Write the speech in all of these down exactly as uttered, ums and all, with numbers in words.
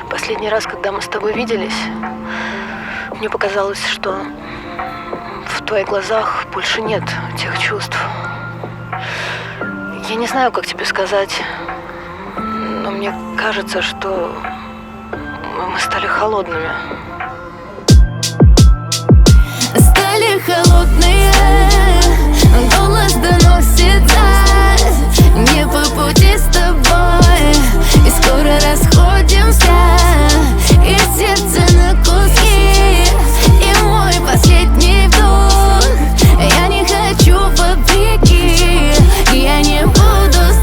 Последний раз, когда мы с тобой виделись, мне показалось, что в твоих глазах больше нет тех чувств. Я не знаю, как тебе сказать, но мне кажется, что мы стали холодными. Стали холодные, голос доносится не по пути с тобой, и скоро расходимся, и сердце на куски, и мой последний вдох. Я не хочу вопреки, я не буду с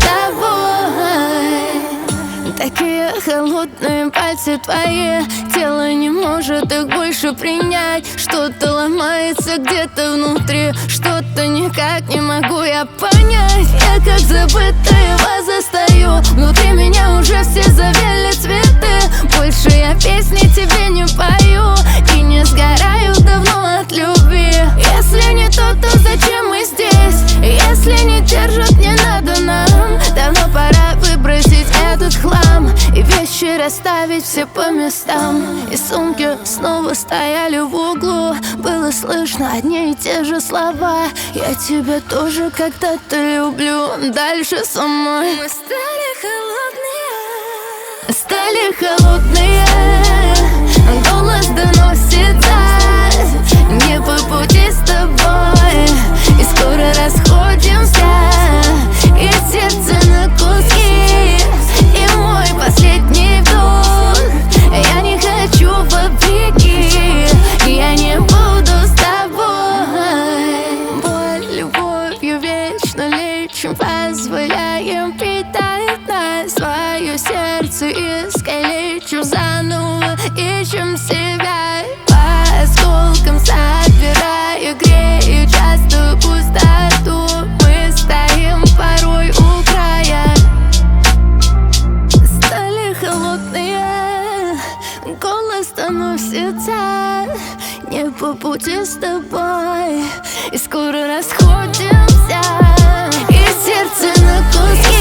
тобой. Такие холодные пальцы твои, тело не может их больше принять. Что-то ломается где-то внутри, что-то никак не могу я понять. Я как забытая ваза стою, внутри меня уже все завели цветы. Больше я песни тебе не пою и не сгораю давно от любви. Если не то, то зачем мы здесь? Если не держат, не надо нам. Давно пора выбросить этот хлам и вещи расставить все по местам. И сумки снова стояли в углу, было слышно одни и те же слова. Я тебя тоже когда-то люблю, дальше со мной. Мы стали холодные, стали холодные, голос доносится не по пути с тобой, и скоро расходимся, и сердце на куски, и мой последний вдох. Я не хочу вопреки, я не буду с тобой. Боль любовью вечно лечим, позволяем питать нас. Свое сердце искалечим, заново ищем себя. По осколкам собираю, грею часто пустоту. Мы стоим порой у края. Стали холодные, голос доносится не по пути с тобой, и скоро расходимся, и сердце на куски.